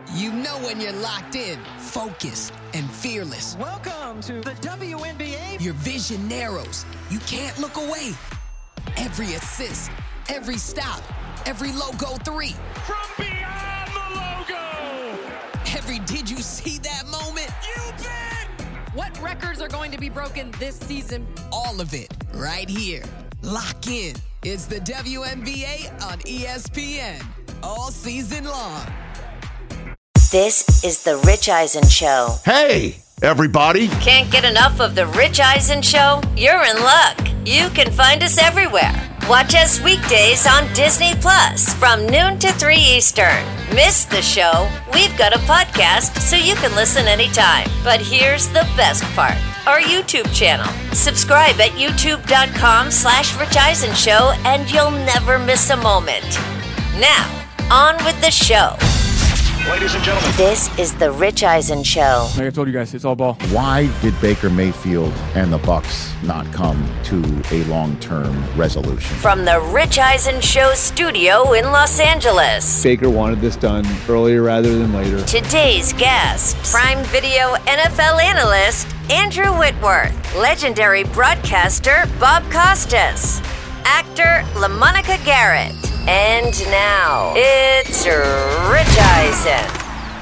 You know when you're locked in, focused, and fearless. Welcome to the WNBA. Your vision narrows. You can't look away. Every assist, every stop, every logo 3. From beyond the logo. Every did you see that moment? You bet. What records are going to be broken this season? All of it right here. Lock in. It's the WNBA on ESPN. All season long. This is The Rich Eisen Show. Hey, everybody. Can't get enough of The Rich Eisen Show? You're in luck. You can find us everywhere. Watch us weekdays on Disney Plus from noon to 3 Eastern. Miss the show? We've got a podcast so you can listen anytime. But here's the best part. Our YouTube channel. Subscribe at youtube.com/Rich Eisen Show and you'll never miss a moment. Now, on with the show. Ladies and gentlemen, This is The Rich Eisen Show. Like I told you guys, it's all ball. Why did Baker Mayfield and the Bucks not come to a long-term resolution? From The Rich Eisen Show studio in Los Angeles. Baker wanted this done earlier rather than later. Today's guest, Prime Video NFL analyst Andrew Whitworth, legendary broadcaster Bob Costas, actor LaMonica Garrett, and now it's Rich Eisen.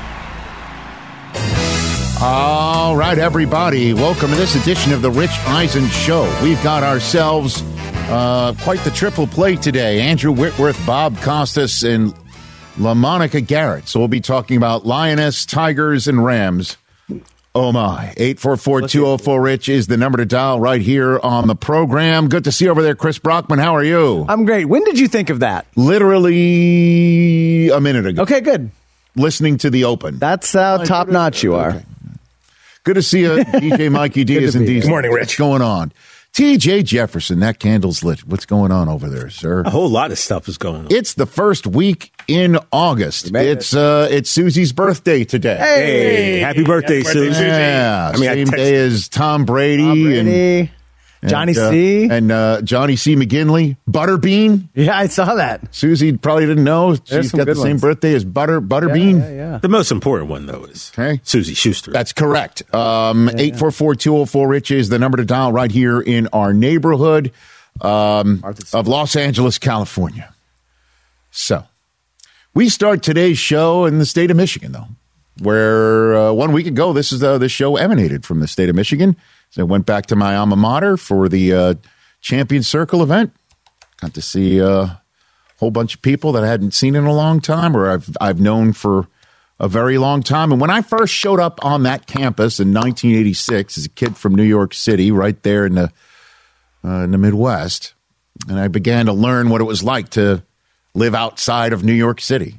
All right, everybody. Welcome to this edition of the Rich Eisen Show. We've got ourselves quite the triple play today. Andrew Whitworth, Bob Costas, and LaMonica Garrett. So we'll be talking about Lioness, Tigers, and Rams. Oh, my. 844-204-RICH is the number to dial right here on the program. Good to see you over there, Chris Brockman. How are you? I'm great. When did you think of that? Literally a minute ago. Okay, good. Listening to the Open. That's how top-notch you are. Okay. Good to see you, DJ Mikey Diaz and Diaz. Good morning, Rich. What's going on? TJ Jefferson, that candle's lit. What's going on over there, sir? A whole lot of stuff is going on. It's the first week in August. It's Susie's birthday today. Hey, happy birthday, Susie. Yeah, I mean, same day as Tom Brady, and Johnny C. And Johnny C. McGinley. Butterbean. Yeah, I saw that. Susie probably didn't know. She's some got the good same ones. birthday as Butterbean. Yeah. The most important one, though, is Susie Schuster. That's correct. 844-204-RICH is the number to dial right here in our neighborhood of Los Angeles, California. So, we start today's show in the state of Michigan, though, where 1 week ago, this show emanated from the state of Michigan. So I went back to my alma mater for the Champion Circle event. Got to see a whole bunch of people that I hadn't seen in a long time, or I've known for a very long time. And when I first showed up on that campus in 1986 as a kid from New York City, right there in the Midwest, and I began to learn what it was like to live outside of New York City.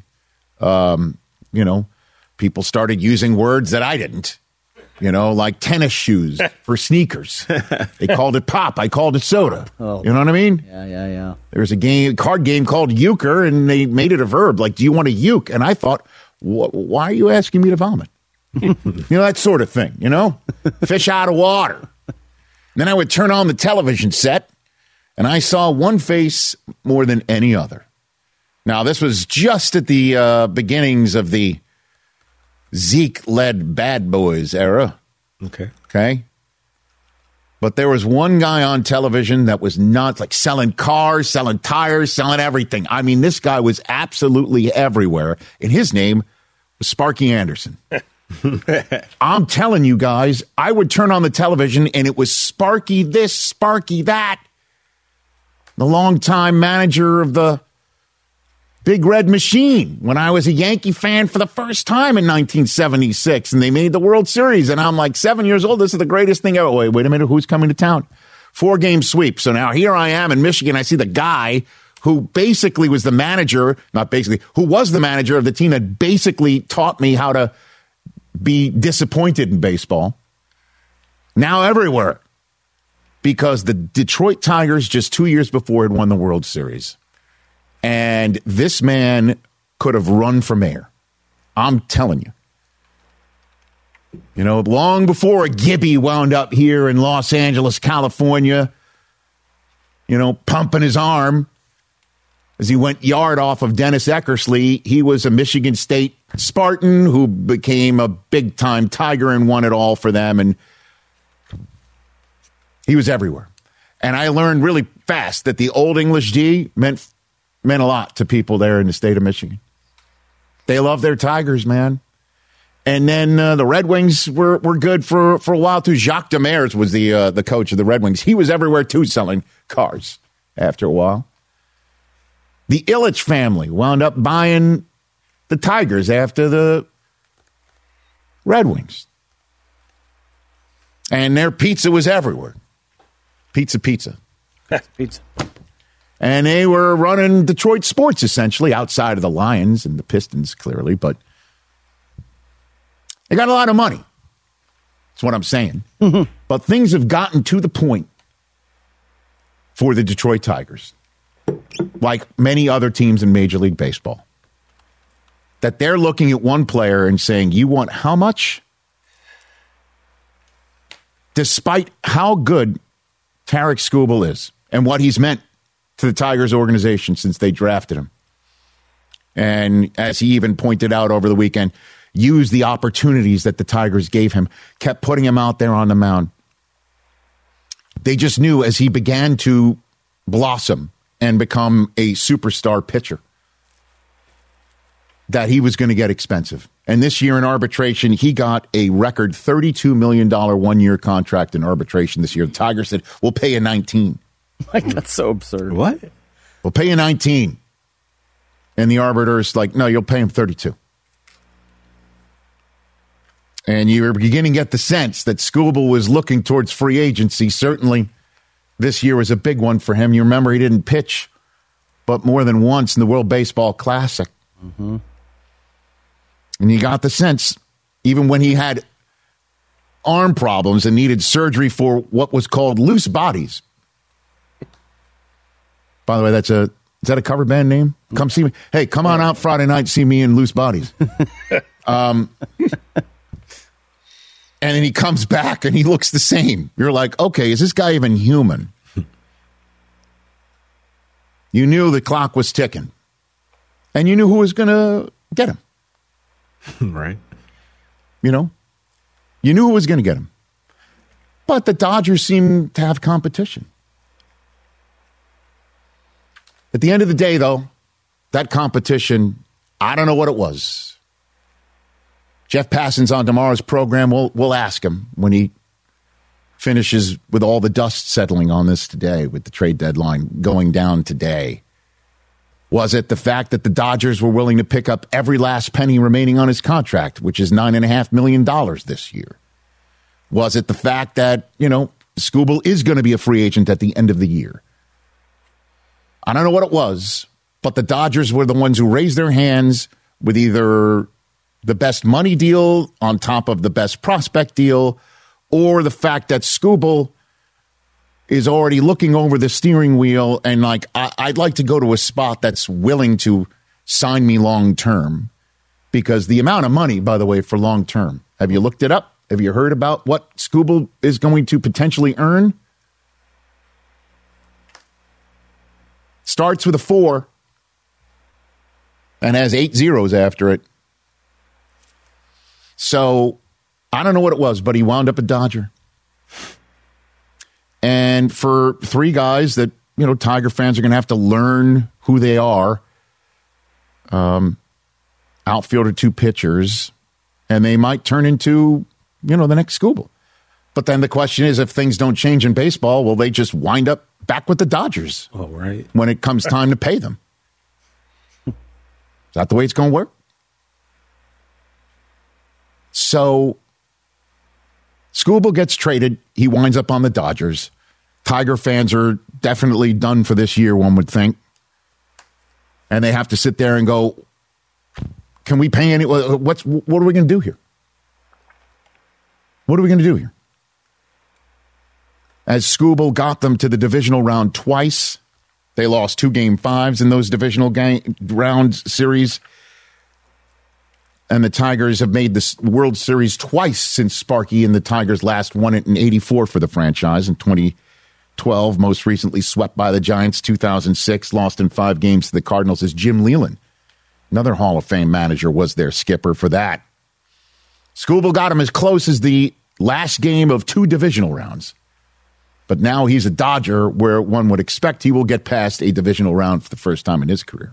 People started using words that I didn't. Like tennis shoes for sneakers. They called it pop. I called it soda. Oh. You know what I mean? Yeah. There was a card game called euchre, and they made it a verb. Like, do you want to uke? And I thought, why are you asking me to vomit? That sort of thing, Fish out of water. Then I would turn on the television set, and I saw one face more than any other. Now, this was just at the beginnings of the Zeke-led Bad Boys era. Okay. But there was one guy on television that was not like selling cars, selling tires, selling everything. I mean, this guy was absolutely everywhere. And his name was Sparky Anderson. I'm telling you guys, I would turn on the television and it was Sparky this, Sparky that. The longtime manager of the Big Red Machine when I was a Yankee fan for the first time in 1976, and they made the World Series, and I'm like 7 years old. This is the greatest thing ever. Wait a minute. Who's coming to town? 4-game sweep. So now here I am in Michigan. I see the guy who basically was the manager, who was the manager of the team that basically taught me how to be disappointed in baseball. Now everywhere. Because the Detroit Tigers just 2 years before had won the World Series. And this man could have run for mayor. I'm telling you. Long before Gibby wound up here in Los Angeles, California, pumping his arm as he went yard off of Dennis Eckersley, he was a Michigan State Spartan, who became a big-time Tiger and won it all for them, and he was everywhere. And I learned really fast that the Old English D meant a lot to people there in the state of Michigan. They love their Tigers, man. And then the Red Wings were good for a while, too. Jacques Demers was the coach of the Red Wings. He was everywhere, too, selling cars after a while. The Ilitch family wound up buying the Tigers after the Red Wings. And their pizza was everywhere. Pizza. Pizza. And they were running Detroit sports, essentially, outside of the Lions and the Pistons, clearly. But they got a lot of money. That's what I'm saying. But things have gotten to the point for the Detroit Tigers, like many other teams in Major League Baseball, that they're looking at one player and saying, you want how much? Despite how good Tarik Skubal is and what he's meant to the Tigers organization since they drafted him. And as he even pointed out over the weekend, used the opportunities that the Tigers gave him, kept putting him out there on the mound. They just knew as he began to blossom and become a superstar pitcher that he was going to get expensive. And this year in arbitration, he got a record $32 million one-year contract in arbitration this year. The Tigers said, we'll pay you 19. Like, that's so absurd. What? We'll pay you 19. And the arbiter's like, no, you'll pay him 32. And you were beginning to get the sense that Skubal was looking towards free agency. Certainly, this year was a big one for him. You remember he didn't pitch, but more than once in the World Baseball Classic. Mm-hmm. And you got the sense, even when he had arm problems and needed surgery for what was called loose bodies. By the way, is that a cover band name? Come see me. Hey, come on out Friday night and see me in Loose Bodies. And then he comes back and he looks the same. You're like, okay, is this guy even human? You knew the clock was ticking. And you knew who was going to get him. Right. You know? You knew who was going to get him. But the Dodgers seem to have competition. At the end of the day, though, that competition, I don't know what it was. Jeff Passan's on tomorrow's program. We'll ask him when he finishes with all the dust settling on this today, with the trade deadline going down today. Was it the fact that the Dodgers were willing to pick up every last penny remaining on his contract, which is $9.5 million this year? Was it the fact that, Skubal is going to be a free agent at the end of the year? I don't know what it was, but the Dodgers were the ones who raised their hands with either the best money deal on top of the best prospect deal, or the fact that Skubal is already looking over the steering wheel and I'd like to go to a spot that's willing to sign me long term, because the amount of money, by the way, for long term, have you looked it up? Have you heard about what Skubal is going to potentially earn? Starts with a 4 and has 8 zeros after it. So I don't know what it was, but he wound up a Dodger. And for 3 guys that, Tiger fans are going to have to learn who they are, outfielder, 2 pitchers, and they might turn into, the next Skubal. But then the question is, if things don't change in baseball, will they just wind up back with the Dodgers? Oh, right. When it comes time to pay them. Is that the way it's going to work? So Skubal gets traded. He winds up on the Dodgers. Tiger fans are definitely done for this year, one would think. And they have to sit there and go, can we pay what are we going to do here? What are we going to do here? As Skubal got them to the divisional round twice, they lost 2 Game 5s in those divisional round series. And the Tigers have made the World Series twice since Sparky and the Tigers last won it in 84 for the franchise. In 2012, most recently swept by the Giants. 2006, lost in 5 games to the Cardinals as Jim Leyland Another Hall of Fame manager was their skipper for that. Skubal got him as close as the last game of 2 divisional rounds. But now he's a Dodger where one would expect he will get past a divisional round for the first time in his career.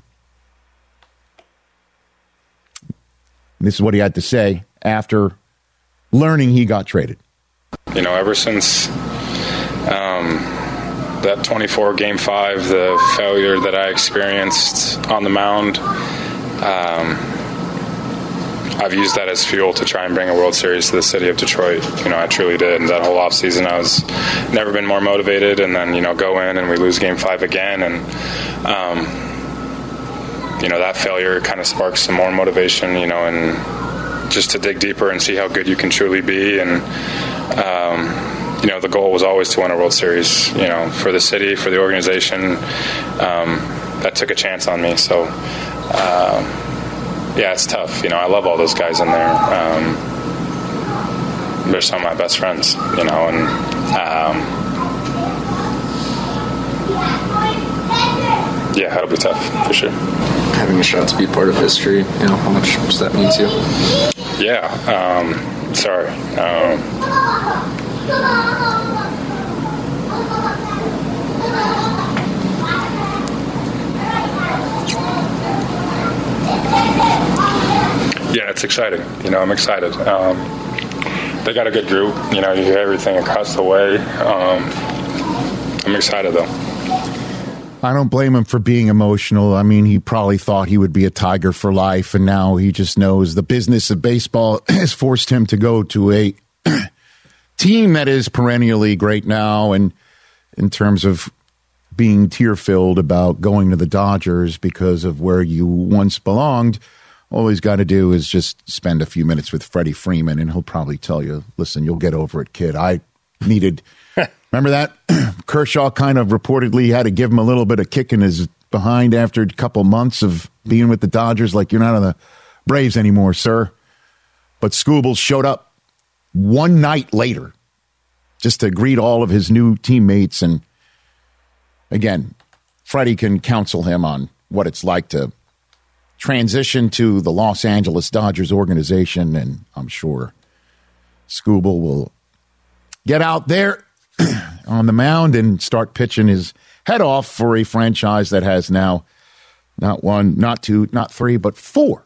And this is what he had to say after learning he got traded. You know, ever since that 24 Game 5, the failure that I experienced on the mound, I've used that as fuel to try and bring a World Series to the city of Detroit. You know, I truly did. And that whole offseason, I was never been more motivated. And then, you know, go in and we lose Game 5 again. And, you know, that failure kind of sparks some more motivation, you know, and just to dig deeper and see how good you can truly be. And, you know, the goal was always to win a World Series, you know, for the city, for the organization. That took a chance on me. So, yeah, it's tough. You know, I love all those guys in there. They're some of my best friends, you know, and yeah, it'll be tough for sure. Having a shot to be part of history, you know, how much does that mean to you? Yeah, sorry. Yeah, it's exciting. You know, I'm excited. They got a good group. You know, you hear everything across the way. I'm excited, though. I don't blame him for being emotional. I mean, he probably thought he would be a Tiger for life, and now he just knows the business of baseball has forced him to go to a team that is perennially great now, and in terms of being tear-filled about going to the Dodgers because of where you once belonged, all he's got to do is just spend a few minutes with Freddie Freeman, and he'll probably tell you, listen, you'll get over it, kid. I needed... Remember that? Kershaw kind of reportedly had to give him a little bit of kick in his behind after a couple months of being with the Dodgers. Like, you're not on the Braves anymore, sir. But Skubal showed up one night later just to greet all of his new teammates. And again, Freddie can counsel him on what it's like to transition to the Los Angeles Dodgers organization. And I'm sure Skubal will get out there on the mound and start pitching his head off for a franchise that has now not 1, not 2, not 3, but 4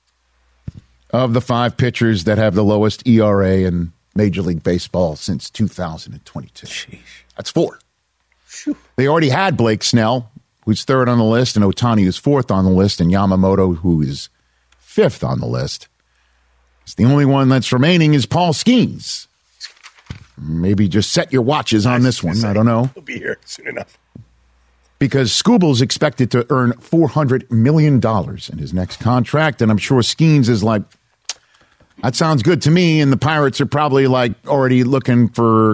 of the 5 pitchers that have the lowest ERA in Major League Baseball since 2022. Sheesh. That's 4. Whew. They already had Blake Snell, who's 3rd on the list, and Ohtani, who's 4th on the list, and Yamamoto, who is 5th on the list. It's the only one that's remaining is Paul Skeens. Maybe just set your watches on this one. I don't know. He'll be here soon enough. Because Skubal's expected to earn $400 million in his next contract, and I'm sure Skeens is like, that sounds good to me, and the Pirates are probably like already looking for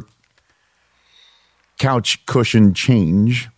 couch cushion change.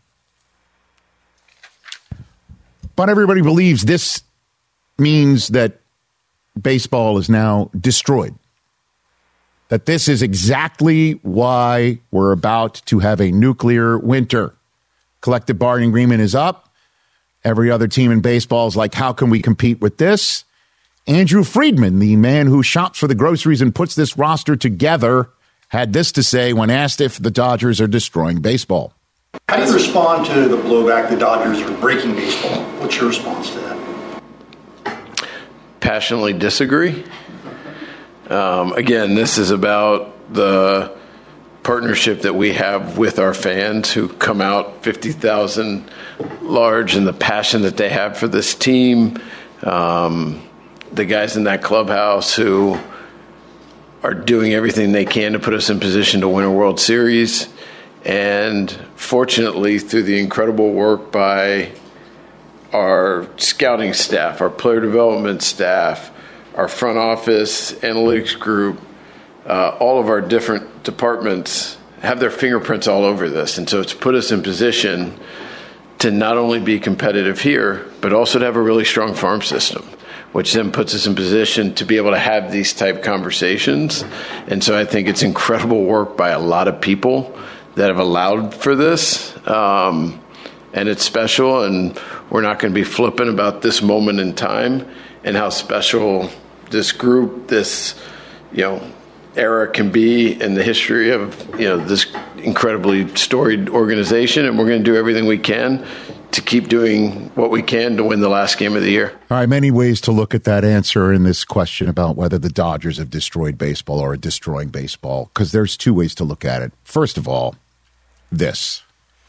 But everybody believes this means that baseball is now destroyed. That this is exactly why we're about to have a nuclear winter. Collective bargaining agreement is up. Every other team in baseball is like, how can we compete with this? Andrew Friedman, the man who shops for the groceries and puts this roster together, had this to say when asked if the Dodgers are destroying baseball. How do you respond to the blowback the Dodgers are breaking baseball? What's your response to that? Passionately disagree. Again, this is about the partnership that we have with our fans who come out 50,000 large and the passion that they have for this team. The guys in that clubhouse who are doing everything they can to put us in position to win a World Series. And fortunately, through the incredible work by our scouting staff, our player development staff, our front office, analytics group, all of our different departments have their fingerprints all over this. And so it's put us in position to not only be competitive here, but also to have a really strong farm system, which then puts us in position to be able to have these type conversations. And so I think it's incredible work by a lot of people that have allowed for this. And and it's special, and we're not going to be flippant about this moment in time and how special this group, this, era can be in the history of, this incredibly storied organization, and we're going to do everything we can to keep doing what we can to win the last game of the year. All right, many ways to look at that answer in this question about whether the Dodgers have destroyed baseball or are destroying baseball, because there's two ways to look at it. First of all, this.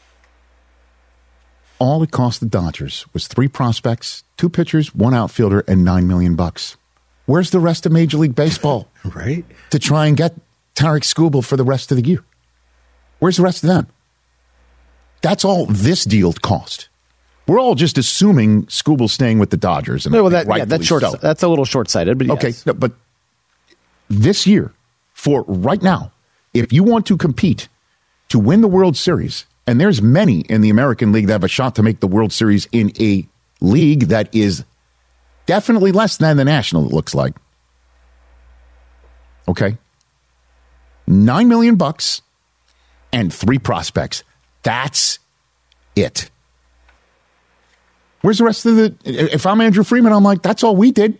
All it cost the Dodgers was 3 prospects, 2 pitchers, 1 outfielder, and $9 million. Where's the rest of Major League Baseball? Right. To try and get Tarek Skubal for the rest of the year. Where's the rest of them? That's all this deal cost. We're all just assuming Skubal's staying with the Dodgers. And that's a little short-sighted. But yes. Okay, no, but this year, for right now, if you want to compete to win the World Series, and there's many in the American League that have a shot to make the World Series in a league that is definitely less than the National, it looks like. Okay? $9 million and 3 prospects. That's it. Where's the rest of the... If I'm Andrew Freeman, I'm like, that's all we did.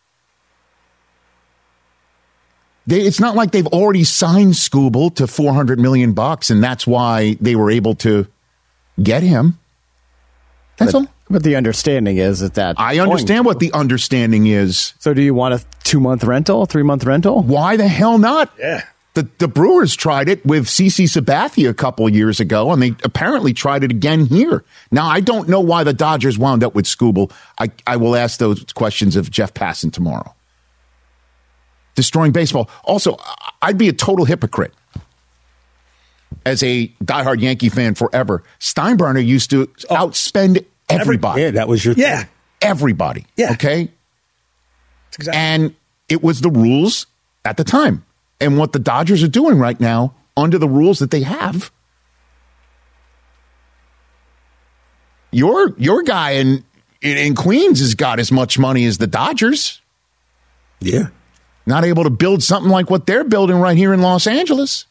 It's not like they've already signed Skubal to $400 million, and that's why they were able to get him. That's all. But the understanding is that I understand what the understanding is. So do you want a 2-month rental, 3-month rental? Why the hell not? Yeah. The Brewers tried it with CC Sabathia a couple of years ago, and they apparently tried it again here. Now, I don't know why the Dodgers wound up with Skubal. I will ask those questions of Jeff Passan tomorrow. Destroying baseball. Also, I'd be a total hypocrite. As a diehard Yankee fan forever, Steinbrenner used to outspend everybody. Yeah, that was your thing. Everybody. Yeah. Okay? Exactly. And it was the rules at the time. And what the Dodgers are doing right now, under the rules that they have, your guy in Queens has got as much money as the Dodgers. Yeah. Not able to build something like what they're building right here in Los Angeles.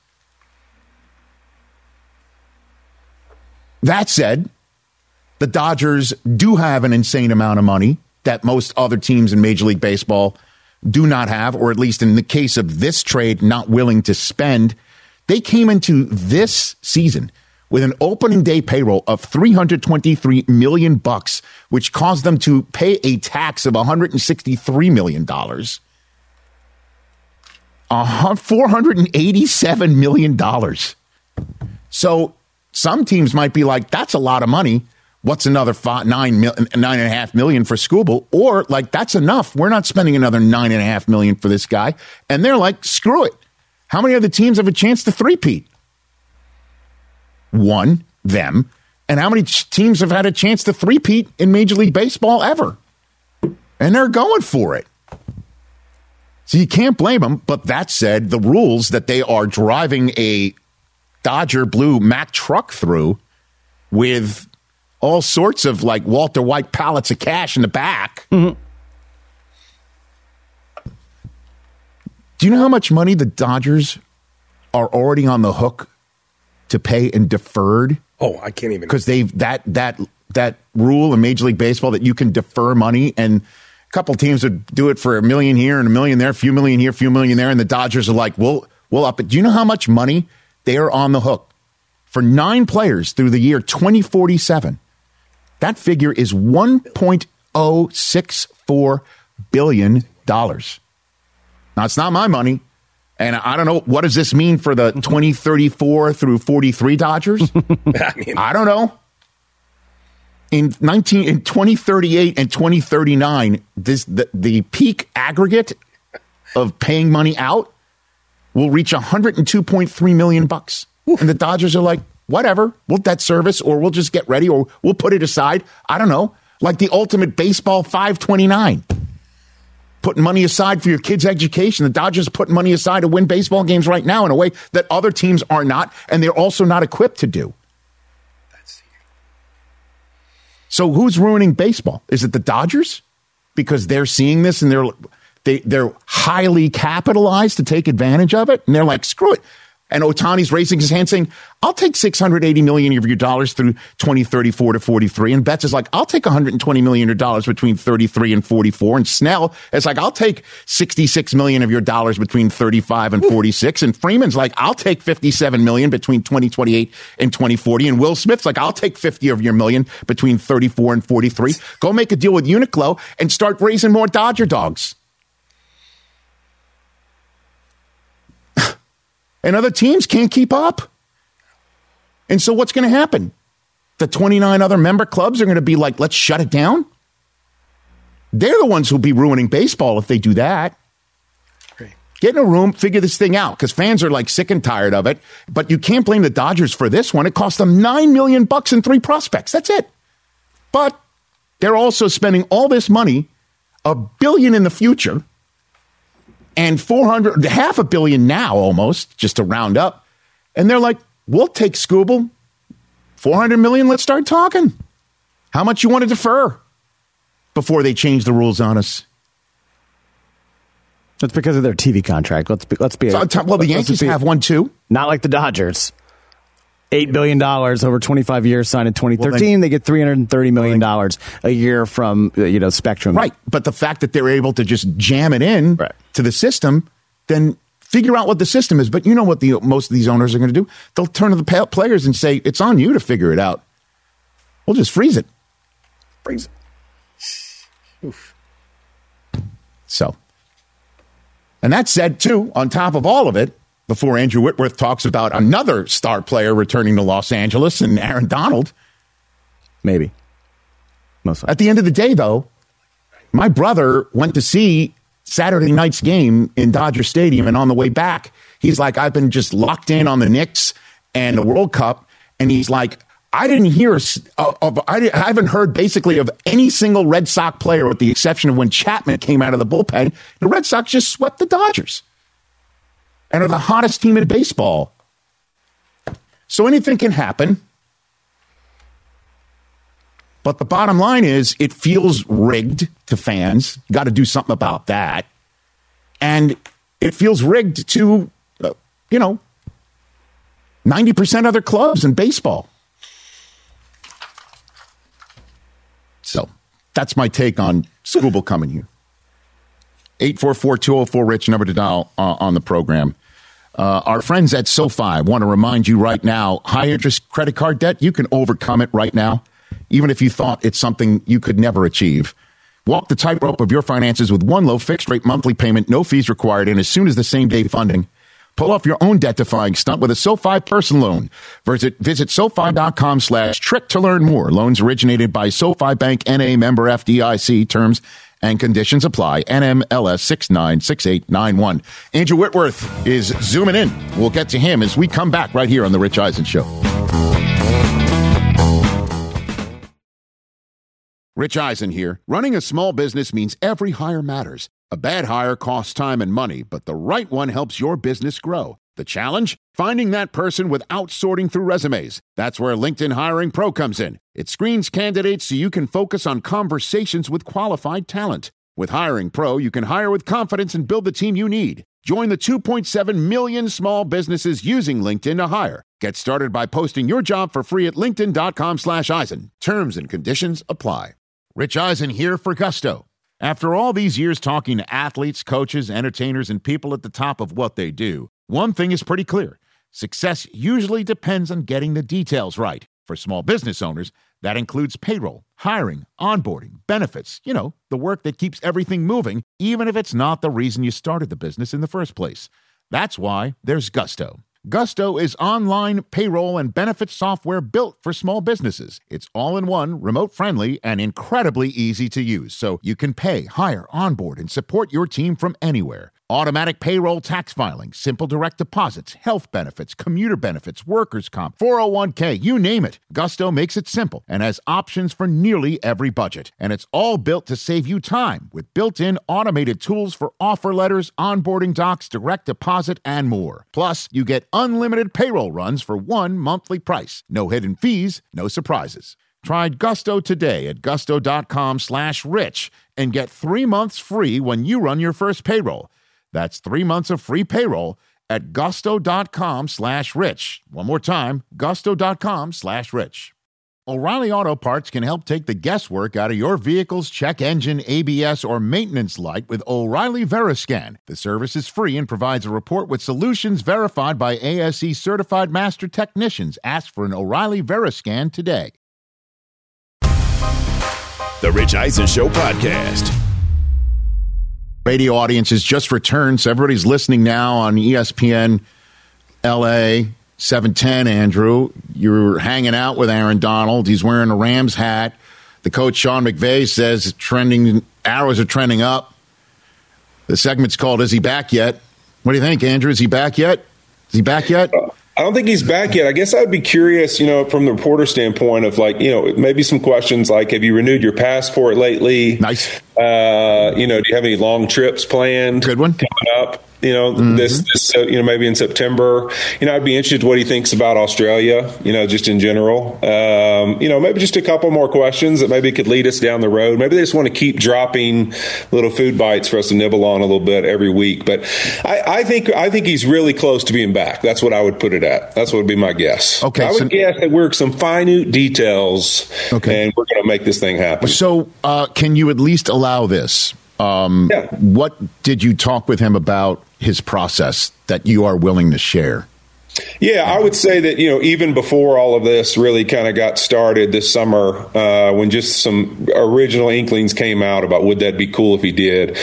That said, the Dodgers do have an insane amount of money that most other teams in Major League Baseball do not have, or at least in the case of this trade, not willing to spend. They came into this season with an opening day payroll of $323 million, which caused them to pay a tax of $163 million. $487 million. So some teams might be like, that's a lot of money. What's another $9.5 million for Skubal? Or like, that's enough. We're not spending another $9.5 million for this guy. And they're like, screw it. How many other teams have a chance to three-peat? One, them. And how many teams have had a chance to three-peat in Major League Baseball ever? And they're going for it. So you can't blame them. But that said, the rules that they are driving a Dodger blue Mack truck through with all sorts of like Walter White pallets of cash in the back. Mm-hmm. Do you know how much money the Dodgers are already on the hook to pay in deferred? Oh, I can't even. Because they've that rule in Major League Baseball that you can defer money, and a couple teams would do it for $1 million here and $1 million there, a few million here, a few million there, and the Dodgers are like, we'll up it. Do you know how much money they are on the hook for 9 players through the year 2047? That figure is $1.064 billion. Now, it's not my money, and I don't know, what does this mean for the 2034 through 43 Dodgers? I don't know. In 2038 and 2039, the peak aggregate of paying money out will reach $102.3 million. And the Dodgers are like, whatever, we'll debt service, or we'll just get ready, or we'll put it aside. I don't know. Like the ultimate baseball 529. Putting money aside for your kids' education. The Dodgers are putting money aside to win baseball games right now in a way that other teams are not, and they're also not equipped to do. So who's ruining baseball? Is it the Dodgers? Because they're seeing this and they're highly capitalized to take advantage of it, and they're like, screw it. And Ohtani's raising his hand saying, I'll take $680 million of your dollars through 2034 to 43. And Betts is like, I'll take $120 million of your dollars between 33 and 44. And Snell is like, I'll take $66 million of your dollars between 35 and 46. And Freeman's like, I'll take $57 million between 2028 and 2040. And Will Smith's like, I'll take 50 of your million between 34 and 43. Go make a deal with Uniqlo and start raising more Dodger dogs. And other teams can't keep up. And so what's going to happen? The 29 other member clubs are going to be like, let's shut it down? They're the ones who'll be ruining baseball if they do that. Great. Get in a room, figure this thing out, because fans are like sick and tired of it. But you can't blame the Dodgers for this one. It cost them $9 million and 3 prospects. That's it. But they're also spending all this money, $1 billion in the future, and $500 million now almost, just to round up. And they're like, we'll take Scooble. $400 million, let's start talking. How much you want to defer before they change the rules on us? That's because of their TV contract. Let's be. Well, the Yankees have one too. Not like the Dodgers. $8 billion over 25 years, signed in 2013. They get $330 million a year from Spectrum. Right, but the fact that they're able to just jam it in to the system, then figure out what the system is. But you know what most of these owners are going to do? They'll turn to the players and say, it's on you to figure it out. We'll just freeze it. Freeze it. Oof. So, and that said, too, on top of all of it, before Andrew Whitworth talks about another star player returning to Los Angeles and Aaron Donald. Maybe. Mostly. At the end of the day, though, my brother went to see Saturday night's game in Dodger Stadium, and on the way back, he's like, I've been just locked in on the Knicks and the World Cup, and he's like, I didn't hear I haven't heard basically of any single Red Sox player with the exception of when Chapman came out of the bullpen. The Red Sox just swept the Dodgers and are the hottest team in baseball. So anything can happen. But the bottom line is it feels rigged to fans. You got to do something about that. And it feels rigged to, 90% other clubs in baseball. So that's my take on Scooble coming here. 844-204-RICH, number to dial on the program. Our friends at SoFi want to remind you right now, high interest credit card debt, you can overcome it right now, even if you thought it's something you could never achieve. Walk the tightrope of your finances with one low fixed rate monthly payment, no fees required, and as soon as the same day funding. Pull off your own debt-defying stunt with a SoFi personal loan. Visit SoFi.com/trick to learn more. Loans originated by SoFi Bank, N.A. member FDIC. Terms and conditions apply. NMLS 696891. Andrew Whitworth is zooming in. We'll get to him as we come back right here on The Rich Eisen Show. Rich Eisen here. Running a small business means every hire matters. A bad hire costs time and money, but the right one helps your business grow. The challenge? Finding that person without sorting through resumes. That's where LinkedIn Hiring Pro comes in. It screens candidates so you can focus on conversations with qualified talent. With Hiring Pro, you can hire with confidence and build the team you need. Join the 2.7 million small businesses using LinkedIn to hire. Get started by posting your job for free at linkedin.com/Eisen. Terms and conditions apply. Rich Eisen here for Gusto. After all these years talking to athletes, coaches, entertainers, and people at the top of what they do, one thing is pretty clear. Success usually depends on getting the details right. For small business owners, that includes payroll, hiring, onboarding, benefits, the work that keeps everything moving, even if it's not the reason you started the business in the first place. That's why there's Gusto. Gusto is online payroll and benefits software built for small businesses. It's all-in-one, remote-friendly, and incredibly easy to use, so you can pay, hire, onboard, and support your team from anywhere. Automatic payroll tax filing, simple direct deposits, health benefits, commuter benefits, workers' comp, 401k, you name it. Gusto makes it simple and has options for nearly every budget. And it's all built to save you time with built-in automated tools for offer letters, onboarding docs, direct deposit, and more. Plus, you get unlimited payroll runs for one monthly price. No hidden fees, no surprises. Try Gusto today at gusto.com/rich and get 3 months free when you run your first payroll. That's 3 months of free payroll at gusto.com/rich. One more time, gusto.com/rich. O'Reilly Auto Parts can help take the guesswork out of your vehicle's check engine, ABS, or maintenance light with O'Reilly Veriscan. The service is free and provides a report with solutions verified by ASE certified master technicians. Ask for an O'Reilly Veriscan today. The Rich Eisen Show podcast. Radio audience has just returned, so everybody's listening now on ESPN LA 710. Andrew, you're hanging out with Aaron Donald. He's wearing a Rams hat. The coach, Sean McVay, says arrows are trending up. The segment's called Is He Back Yet? What do you think, Andrew? Is he back yet? Is he back yet? I don't think he's back yet. I guess I would be curious, from the reporter standpoint of maybe some questions like, have you renewed your passport lately? Nice. Do you have any long trips planned? Good one. Coming up? Maybe in September. I'd be interested what he thinks about Australia, just in general. Maybe just a couple more questions that maybe could lead us down the road. Maybe they just want to keep dropping little food bites for us to nibble on a little bit every week. But I think he's really close to being back. That's what I would put it at. That's what would be my guess. Okay, I would guess that we're some minute details, and we're going to make this thing happen. So can you at least allow this? What did you talk with him about his process that you are willing to share? Yeah, I would say that, even before all of this really kind of got started this summer, when just some original inklings came out about would that be cool if he did,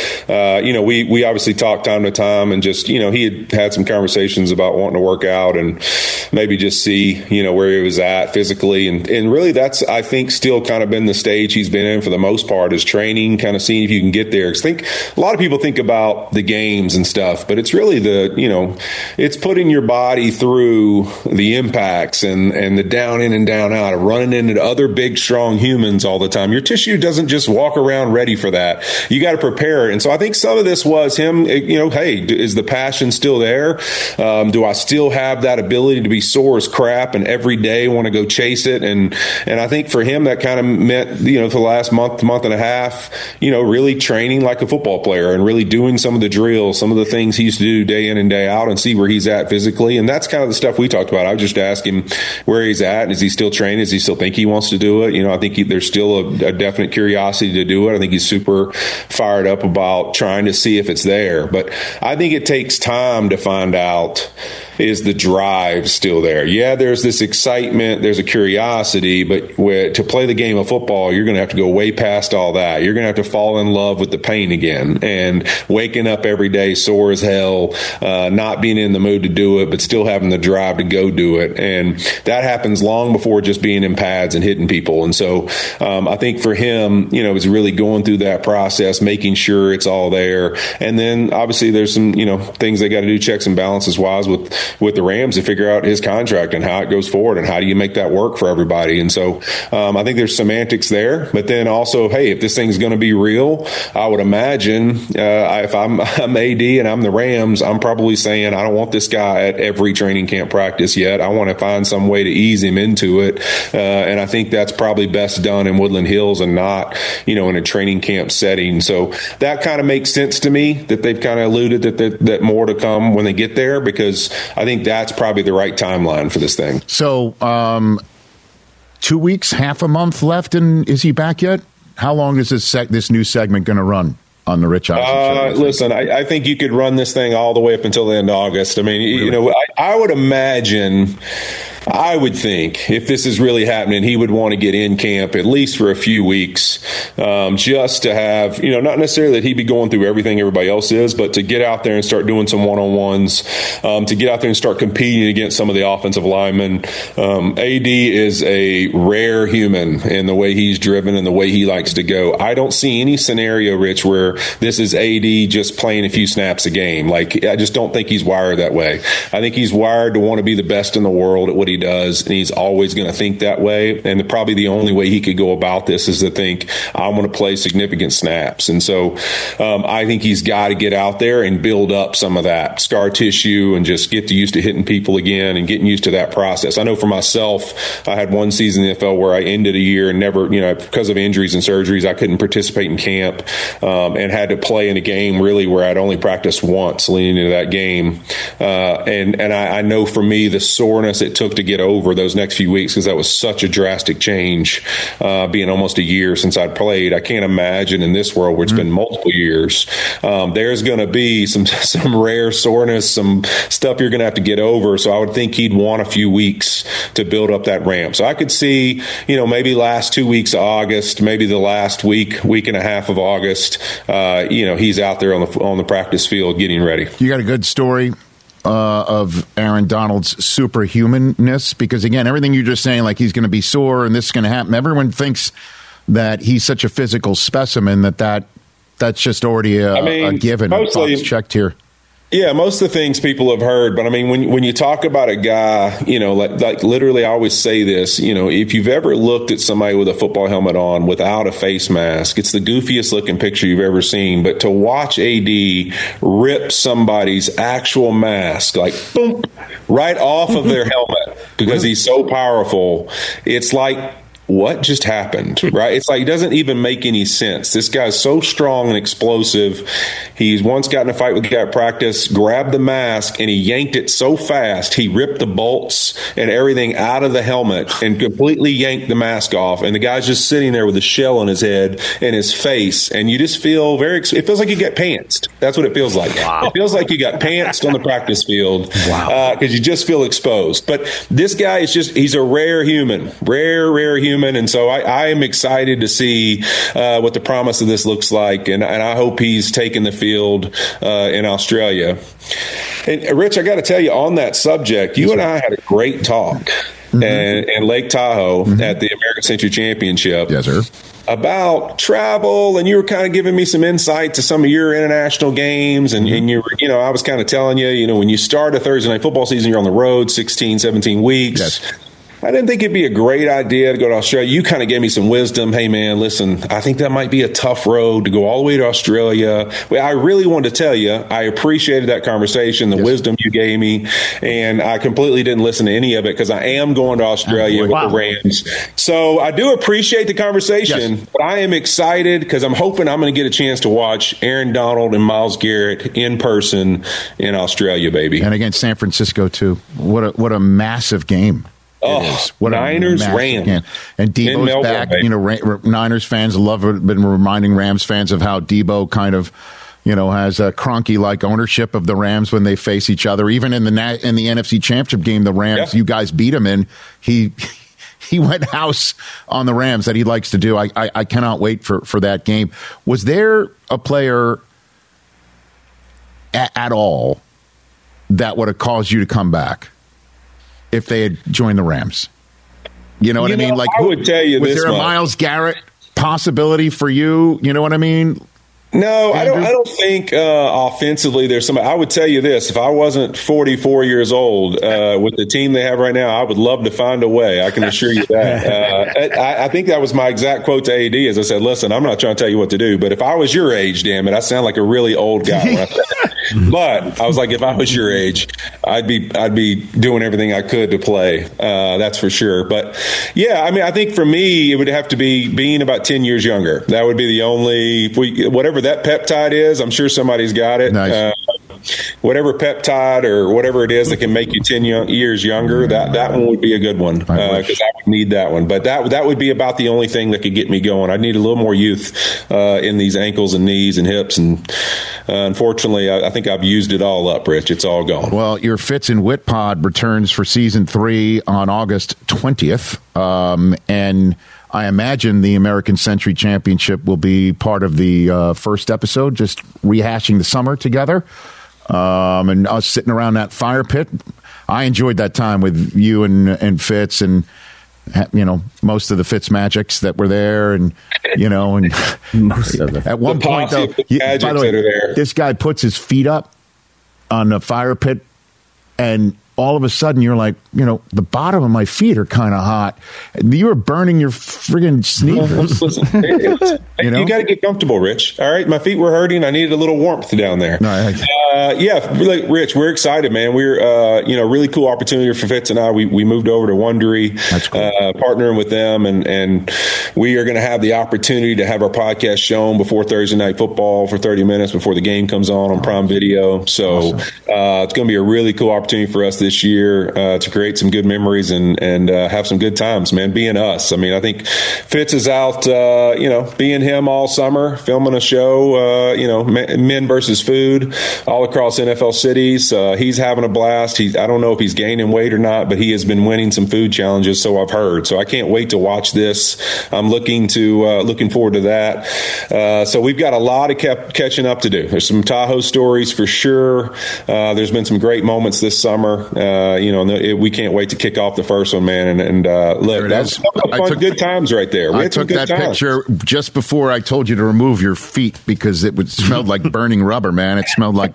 we obviously talked time to time and just, he had some conversations about wanting to work out and maybe just see, where he was at physically. And really that's, I think, still kind of been the stage he's been in for the most part is training, kind of seeing if you can get there. 'Cause I think a lot of people think about the games and stuff, but it's really it's putting your body through the impacts and the down in and down out of running into other big, strong humans all the time. Your tissue doesn't just walk around ready for that. You got to prepare it. And so I think some of this was him, hey, is the passion still there? Do I still have that ability to be sore as crap and every day want to go chase it? And I think for him, that kind of meant, for the last month and a half, really training like a football player and really doing some of the drills, some of the things he used to do day in and day out and see where he's at physically. And that's kind of the stuff we talked about. I would just ask him where he's at and is he still training? Does he still think he wants to do it? I think there's still a definite curiosity to do it. I think he's super fired up about trying to see if it's there. But I think it takes time to find out, is the drive still there? Yeah, there's this excitement, there's a curiosity, but to play the game of football, you're going to have to go way past all that. You're going to have to fall in love with the pain again and waking up every day sore as hell, not being in the mood to do it, but still having the drive to go do it. And that happens long before just being in pads and hitting people. And so I think for him, it's really going through that process, making sure it's all there. And then obviously there's some, things they got to do, checks and balances wise with the Rams to figure out his contract and how it goes forward and how do you make that work for everybody. And so I think there's semantics there, but then also, hey, if this thing's going to be real, I would imagine if I'm AD and I'm the Rams, I'm probably saying, I don't want this guy at every training camp practice yet. I want to find some way to ease him into it. And I think that's probably best done in Woodland Hills and not, in a training camp setting. So that kind of makes sense to me that they've kind of alluded that more to come when they get there, because I think that's probably the right timeline for this thing. So 2 weeks, half a month left, and is he back yet? How long is this new segment going to run on the Rich Eisen Show? Listen, I think you could run this thing all the way up until the end of August. I mean, really? I would imagine I would think if this is really happening, he would want to get in camp at least for a few weeks, just to have, not necessarily that he'd be going through everything everybody else is, but to get out there and start doing some one-on-ones, to get out there and start competing against some of the offensive linemen. AD is a rare human in the way he's driven and the way he likes to go. I don't see any scenario, Rich, where this is AD just playing a few snaps a game. Like, I just don't think he's wired that way. I think he's wired to want to be the best in the world at what he does, and he's always going to think that way. And probably the only way he could go about this is to think, I want to play significant snaps. And so I think he's got to get out there and build up some of that scar tissue and just get used to hitting people again and getting used to that process. I know for myself, I had one season in the NFL where I ended a year and never, because of injuries and surgeries, I couldn't participate in camp and had to play in a game really where I'd only practiced once leading into that game. And I know for me, the soreness it took to get over those next few weeks, because that was such a drastic change, being almost a year since I'd played. I can't imagine in this world where it's been multiple years, there's going to be some rare soreness, some stuff you're going to have to get over. So I would think he'd want a few weeks to build up that ramp. So I could see, maybe last 2 weeks of August, maybe the last week and a half of August, he's out there on the practice field getting ready. You got a good story of Aaron Donald's superhumanness, because again, everything you're just saying, like he's going to be sore and this is going to happen. Everyone thinks that he's such a physical specimen that's just already a given. Mostly checked here. Yeah, most of the things people have heard, but I mean, when you talk about a guy, like literally, I always say this, if you've ever looked at somebody with a football helmet on without a face mask, it's the goofiest looking picture you've ever seen. But to watch AD rip somebody's actual mask, like boom, right off of their helmet because he's so powerful, it's like, what just happened, right? It's like, it doesn't even make any sense. This guy's so strong and explosive. He's once got in a fight with a guy at practice, grabbed the mask, and he yanked it so fast, he ripped the bolts and everything out of the helmet and completely yanked the mask off. And the guy's just sitting there with a shell on his head and his face. And you just feel it feels like you got pantsed. That's what it feels like. Wow. It feels like you got pantsed on the practice field. Wow. Because you just feel exposed. But this guy is he's a rare human. And so I am excited to see what the promise of this looks like. And I hope he's taking the field in Australia. And Rich, I got to tell you, on that subject, you and I had a great talk in Lake Tahoe at the American Century Championship. Yes, sir. About travel, and you were kind of giving me some insight to some of your international games, and you were, I was kind of telling you, when you start a Thursday night football season, you're on the road 16, 17 weeks. Yes. I didn't think it'd be a great idea to go to Australia. You kind of gave me some wisdom. Hey, man, listen, I think that might be a tough road to go all the way to Australia. Well, I really wanted to tell you, I appreciated that conversation, the wisdom you gave me, and I completely didn't listen to any of it because I am going to Australia with the Rams. So I do appreciate the conversation, but I am excited because I'm hoping I'm going to get a chance to watch Aaron Donald and Myles Garrett in person in Australia, baby. And against San Francisco, too. What a massive game. What Niners, Rams. And Debo's back. Niners fans been reminding Rams fans of how Debo kind of, has a Kroenke-like ownership of the Rams when they face each other. Even in the NFC Championship game, the Rams, you guys beat him in. He went house on the Rams that he likes to do. I cannot wait for that game. Was there a player at all that would have caused you to come back if they had joined the Rams? You know what I mean? Like, I would tell you was this there a much. Myles Garrett possibility for you? You know what I mean? No, I don't think offensively there's somebody. I would tell you this. If I wasn't 44 years old with the team they have right now, I would love to find a way. I can assure you that. I think that was my exact quote to AD as I said, listen, I'm not trying to tell you what to do, but if I was your age, damn it, I sound like a really old guy when I said that. But I was like, if I was your age, I'd be doing everything I could to play. That's for sure. But yeah, I mean, I think for me, it would have to be being about 10 years younger. That would be the only, whatever that peptide is, I'm sure somebody's got it. Nice. Whatever peptide or whatever it is that can make you 10 years younger, that one would be a good one because I would need that one. But that would be about the only thing that could get me going. I'd need a little more youth in these ankles and knees and hips. And unfortunately, I think I've used it all up, Rich. It's all gone. Well, your Fitz and Wit pod returns for season 3 on August 20th. And I imagine the American Century Championship will be part of the first episode, just rehashing the summer together. And us sitting around that fire pit. I enjoyed that time with you and Fitz and, most of the Fitz Magics that were there. And, and most of them. At one point, though, by the way, this guy puts his feet up on the fire pit and all of a sudden you're like, the bottom of my feet are kind of hot. You were burning your friggin' sneakers. Listen, you got to get comfortable, Rich. All right, my feet were hurting. I needed a little warmth down there. Really, Rich, we're excited, man. We're really cool opportunity for Fitz and I. We moved over to Wondery, that's cool. Partnering with them, and we are going to have the opportunity to have our podcast shown before Thursday Night Football for 30 minutes before the game comes on Prime Video. So it's going to be a really cool opportunity for us this year to create some good memories and have some good times, man, being us. I mean, I think Fitz is out, being him all summer, filming a show, Men versus Food, all across NFL cities. He's having a blast. I don't know if he's gaining weight or not, but he has been winning some food challenges, so I've heard. So I can't wait to watch this. I'm looking forward to that. So we've got a lot of catching up to do. There's some Tahoe stories for sure. There's been some great moments this summer. We can't wait to kick off the first one, man. And look, that's fun, good times right there. I took that picture just before I told you to remove your feet because it smelled like burning rubber, man. It smelled like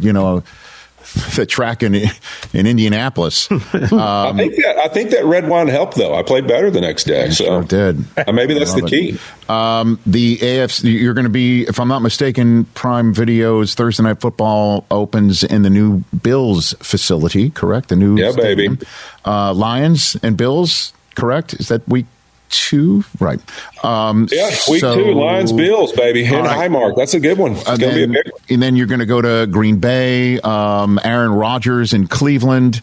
the track in Indianapolis. I think that red wine helped, though. I played better the next day. So sure did. Maybe that's the key. The AFC, you're going to be, if I'm not mistaken, Prime Video's Thursday Night Football opens in the new Bills facility, correct? The new stadium. Baby. Lions and Bills, correct? Is that week 2? Right. Week 2, Lions, Bills, baby. And Highmark. That's a good one. It's going to be a big one. And then you're going to go to Green Bay, Aaron Rodgers in Cleveland,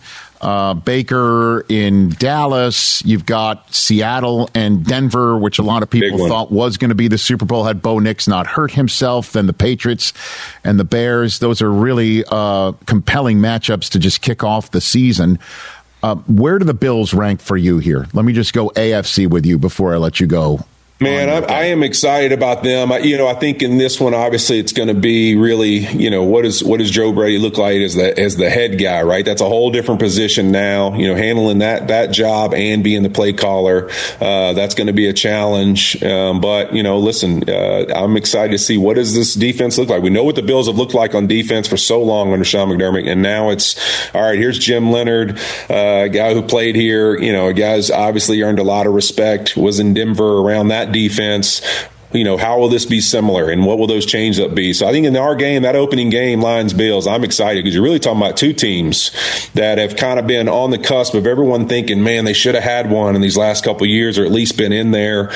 Baker in Dallas. You've got Seattle and Denver, which a lot of people thought was going to be the Super Bowl had Bo Nix not hurt himself. Then the Patriots and the Bears. Those are really compelling matchups to just kick off the season. Where do the Bills rank for you here? Let me just go AFC with you before I let you go. Man, I am excited about them. I think in this one, obviously, it's going to be really, what does Joe Brady look like as the head guy, right? That's a whole different position now. Handling that job and being the play caller, that's going to be a challenge. But listen, I'm excited to see what does this defense look like. We know what the Bills have looked like on defense for so long under Sean McDermott, and now it's all right. Here's Jim Leonard, a guy who played here. A guy who's obviously earned a lot of respect. Was in Denver around that defense. How will this be similar and what will those changes up be? So I think in our game, that opening game, Lions-Bills, I'm excited because you're really talking about two teams that have kind of been on the cusp of everyone thinking, man, they should have had one in these last couple of years or at least been in there.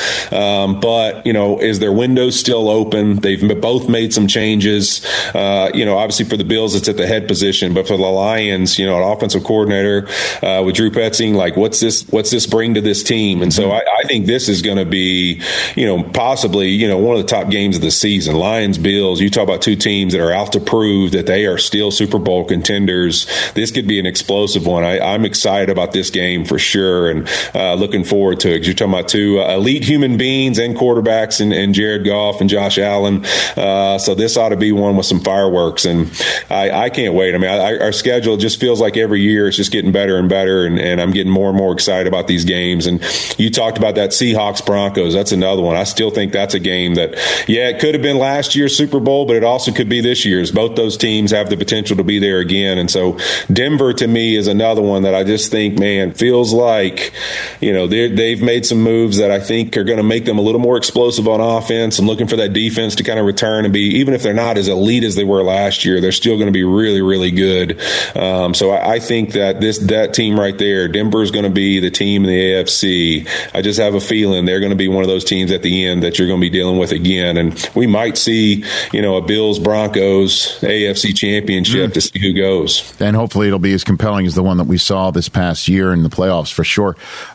But is their window still open? They've both made some changes. Obviously for the Bills, it's at the head position, but for the Lions, an offensive coordinator with Drew Petzing, like what's this bring to this team? And so I think this is going to be, possibly, one of the top games of the season. Lions, Bills, you talk about two teams that are out to prove that they are still Super Bowl contenders. This could be an explosive one. I'm excited about this game for sure and looking forward to it. You're talking about two elite human beings and quarterbacks and Jared Goff and Josh Allen. So this ought to be one with some fireworks. And I can't wait. I mean, our schedule just feels like every year it's just getting better and better. And I'm getting more and more excited about these games. And you talked about that Seahawks-Broncos. That's another one. I still think that's a game that, it could have been last year's Super Bowl, but it also could be this year's. Both those teams have the potential to be there again. And so Denver, to me, is another one that I just think, man, feels like, they've made some moves that I think are going to make them a little more explosive on offense. I'm looking for that defense to kind of return and be, even if they're not as elite as they were last year, they're still going to be really, really good. So I think that that team right there, Denver is going to be the team in the AFC. I just have a feeling they're going to be one of those teams at the end that you're going to be dealing with again. And we might see, a Bills-Broncos AFC championship to see who goes. And hopefully it'll be as compelling as the one that we saw this past year in the playoffs for sure.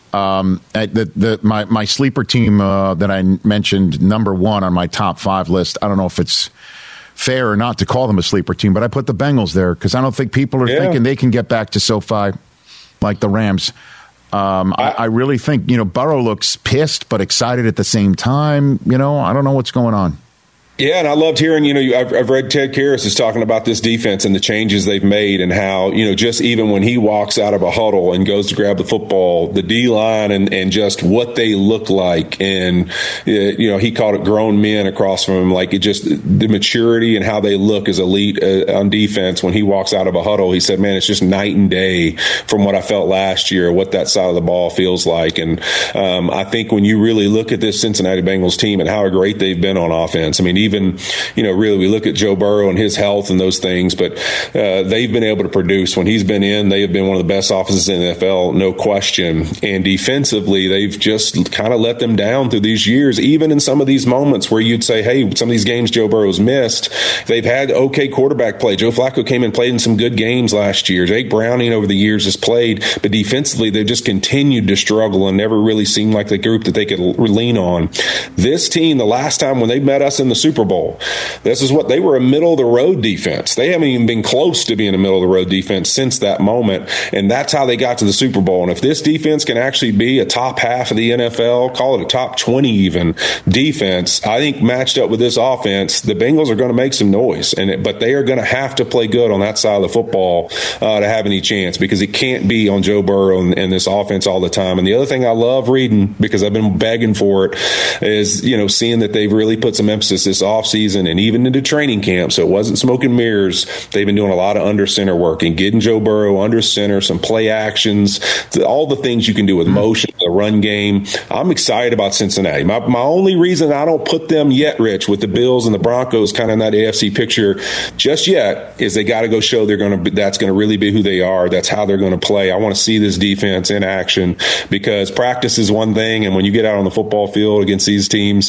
My sleeper team that I mentioned, number one on my top 5 list, I don't know if it's fair or not to call them a sleeper team, but I put the Bengals there because I don't think people are thinking they can get back to SoFi like the Rams. I really think, Burrow looks pissed but excited at the same time. I don't know what's going on. Yeah, and I loved hearing, I've read Ted Karras is talking about this defense and the changes they've made and how, just even when he walks out of a huddle and goes to grab the football, the D-line and just what they look like. And, he called it grown men across from him. Like, it just the maturity and how they look as elite on defense when he walks out of a huddle. He said, man, it's just night and day from what I felt last year, what that side of the ball feels like. And I think when you really look at this Cincinnati Bengals team and how great they've been on offense, I mean, even, really we look at Joe Burrow and his health and those things, but they've been able to produce. When he's been in, they have been one of the best offenses in the NFL, no question. And defensively, they've just kind of let them down through these years, even in some of these moments where you'd say, hey, some of these games Joe Burrow's missed, they've had okay quarterback play. Joe Flacco came and played in some good games last year. Jake Browning over the years has played, but defensively, they've just continued to struggle and never really seemed like the group that they could lean on. This team, the last time when they met us in the Super Bowl, this is what they were, a middle of the road defense. They haven't even been close to being a middle of the road defense since that moment. And that's how they got to the Super Bowl. And if this defense can actually be a top half of the NFL, call it a top 20 even defense, I think matched up with this offense, the Bengals are going to make some noise. But they are going to have to play good on that side of the football to have any chance, because it can't be on Joe Burrow and this offense all the time. And the other thing I love reading, because I've been begging for it, is, seeing that they've really put some emphasis this offseason and even into training camp. So it wasn't smoke and mirrors. They've been doing a lot of under center work and getting Joe Burrow under center, some play actions, all the things you can do with motion, the run game. I'm excited about Cincinnati. My only reason I don't put them yet, Rich, with the Bills and the Broncos kind of in that AFC picture just yet, is they got to go show that's going to really be who they are. That's how they're going to play. I want to see this defense in action, because practice is one thing, and when you get out on the football field against these teams,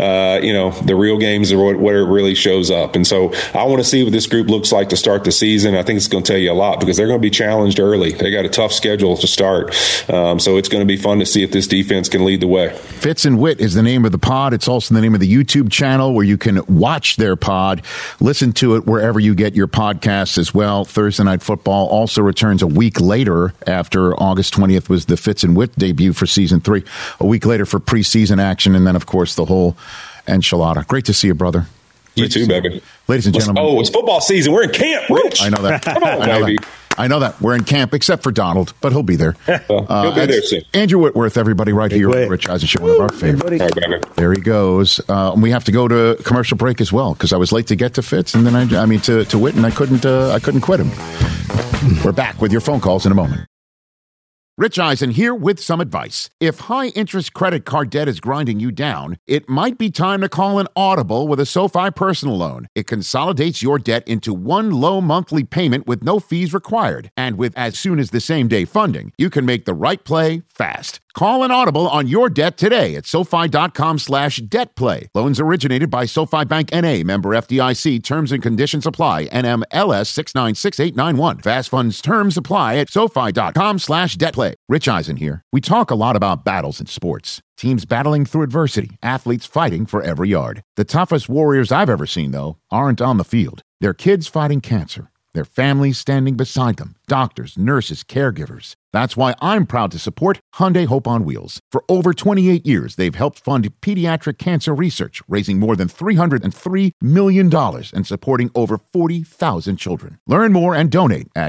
the real games are where it really shows up. And so I want to see what this group looks like to start the season. I think it's going to tell you a lot, because they're going to be challenged early. They got a tough schedule to start. So it's going to be fun to see if this defense can lead the way. Fitz and Wit is the name of the pod. It's also the name of the YouTube channel where you can watch their pod. Listen to it wherever you get your podcasts as well. Thursday Night Football also returns a week later. After August 20th was the Fitz and Wit debut for season 3. A week later for preseason action. And then, of course, the whole enchilada. Great to see you, brother. You too, baby. Ladies and gentlemen. Oh, it's football season. We're in camp, Rich. I know that. Come on, baby. I know that. We're in camp, except for Donald, but he'll be there. He'll be there soon. Andrew Whitworth, everybody, right here on the Rich Eisen Show, one of our favorites. There he goes. We have to go to commercial break as well, because I was late to get to Fitz, and then to Whit, and I couldn't quit him. We're back with your phone calls in a moment. Rich Eisen here with some advice. If high-interest credit card debt is grinding you down, it might be time to call an audible with a SoFi personal loan. It consolidates your debt into one low monthly payment with no fees required. And with as soon as the same-day funding, you can make the right play fast. Call an audible on your debt today at SoFi.com/debtplay. Loans originated by SoFi Bank N.A., member FDIC. Terms and conditions apply. NMLS 696891. Fast funds terms apply at SoFi.com/debtplay. Rich Eisen here. We talk a lot about battles in sports. Teams battling through adversity. Athletes fighting for every yard. The toughest warriors I've ever seen, though, aren't on the field. They're kids fighting cancer. Their families standing beside them. Doctors, nurses, caregivers. That's why I'm proud to support Hyundai Hope on Wheels. For over 28 years, they've helped fund pediatric cancer research, raising more than $303 million and supporting over 40,000 children. Learn more and donate at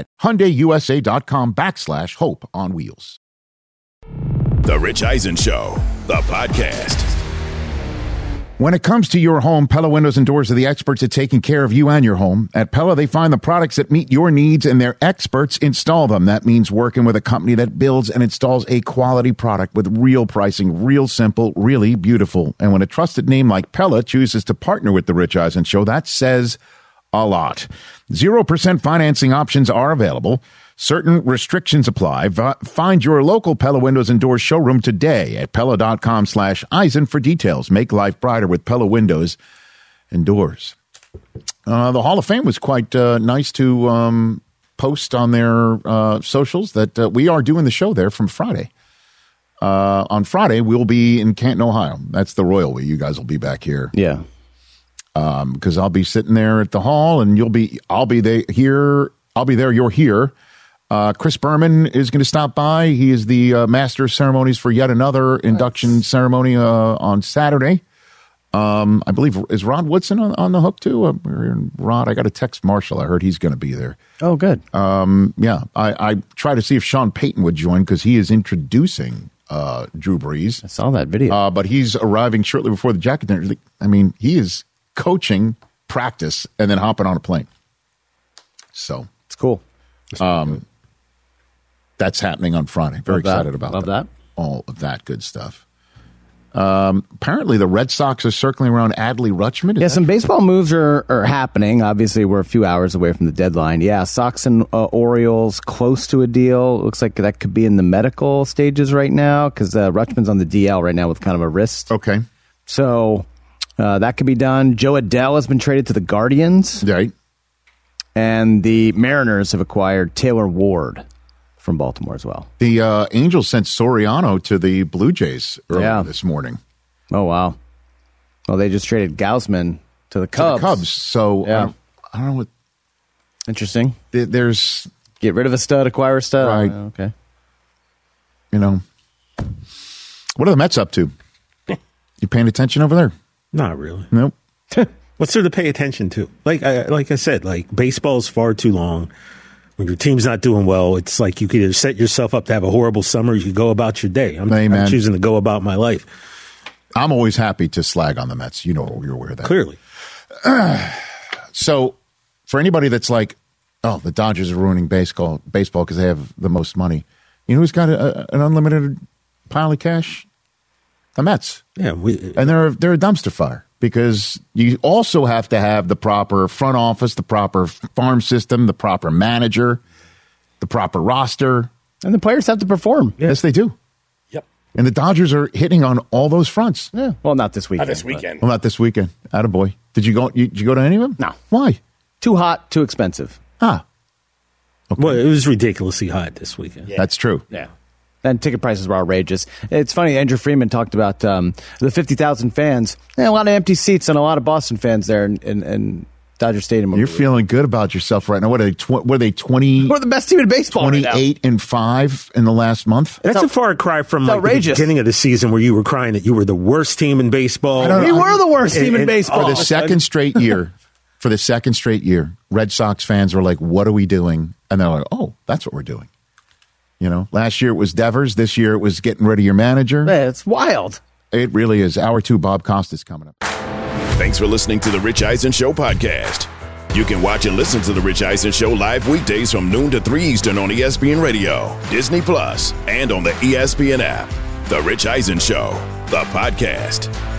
HyundaiUSA.com/Hope on Wheels. The Rich Eisen Show, the podcast. When it comes to your home, Pella Windows and Doors are the experts at taking care of you and your home. At Pella, they find the products that meet your needs, and their experts install them. That means working with a company that builds and installs a quality product with real pricing, real simple, really beautiful. And when a trusted name like Pella chooses to partner with The Rich Eisen Show, that says a lot. 0% financing options are available. Certain restrictions apply. Find your local Pella Windows and Doors showroom today at Pella.com/Eisen for details. Make life brighter with Pella Windows and Doors. The Hall of Fame was quite nice to post on their socials that we are doing the show there from Friday. On Friday, we'll be in Canton, Ohio. That's the Royal We. You guys will be back here. Yeah. Because I'll be sitting there at the hall, and I'll be there. You're here. Chris Berman is going to stop by. He is the master of ceremonies for yet another induction ceremony on Saturday. I believe, is Rod Woodson on the hook too? Rod, I got to text Marshall. I heard he's going to be there. Oh, good. Yeah, I tried to see if Sean Payton would join because he is introducing Drew Brees. I saw that video. But he's arriving shortly before the jacket dinner. I mean, he is coaching practice and then hopping on a plane. So it's cool. That's happening on Friday. Very excited about that. All of that good stuff. Apparently, the Red Sox are circling around Adley Rutschman. Yeah, some baseball moves are happening. Obviously, we're a few hours away from the deadline. Yeah, Sox and Orioles close to a deal. Looks like that could be in the medical stages right now because Rutschman's on the DL right now with kind of a wrist. Okay. So that could be done. Joe Adell has been traded to the Guardians. Right. And the Mariners have acquired Taylor Ward from Baltimore as well. The Angels sent Soriano to the Blue Jays earlier this morning. Oh, wow. Well, they just traded Gausman to the Cubs. So, yeah. I don't know what... Interesting. There's... Get rid of a stud, acquire a stud. Right. Okay. You know. What are the Mets up to? You paying attention over there? Not really. Nope. What's there to pay attention to? Like I said, baseball's far too long. When your team's not doing well, it's like you could either set yourself up to have a horrible summer, or you could go about your day. I'm choosing to go about my life. I'm always happy to slag on the Mets. You know, you're aware of that. Clearly. So, for anybody that's like, oh, the Dodgers are ruining baseball because they have the most money. You know who's got an unlimited pile of cash? The Mets. Yeah, and they're a dumpster fire because you also have to have the proper front office, the proper farm system, the proper manager, the proper roster. And the players have to perform. Yeah. Yes, they do. Yep. And the Dodgers are hitting on all those fronts. Yeah. Well, not this weekend. Not this weekend. Well, not this weekend. Attaboy. Did you go to any of them? No. Why? Too hot, too expensive. Okay. Well, it was ridiculously hot this weekend. Yeah. That's true. Yeah. And ticket prices were outrageous. It's funny, Andrew Freeman talked about the 50,000 fans. A lot of empty seats and a lot of Boston fans there in Dodger Stadium. You're feeling good about yourself right now. What are they 20? We're the best team in baseball 28 and 5 in the last month? That's a far cry from the beginning of the season where you were crying that you were the worst team in baseball. We were the worst team in baseball. For the second straight year, Red Sox fans were like, what are we doing? And they're like, oh, that's what we're doing. You know, last year it was Devers. This year it was getting rid of your manager. Man, it's wild. It really is. Hour 2, Bob Costas coming up. Thanks for listening to the Rich Eisen Show podcast. You can watch and listen to the Rich Eisen Show live weekdays from noon to 3 Eastern on ESPN Radio, Disney Plus, and on the ESPN app. The Rich Eisen Show, the podcast.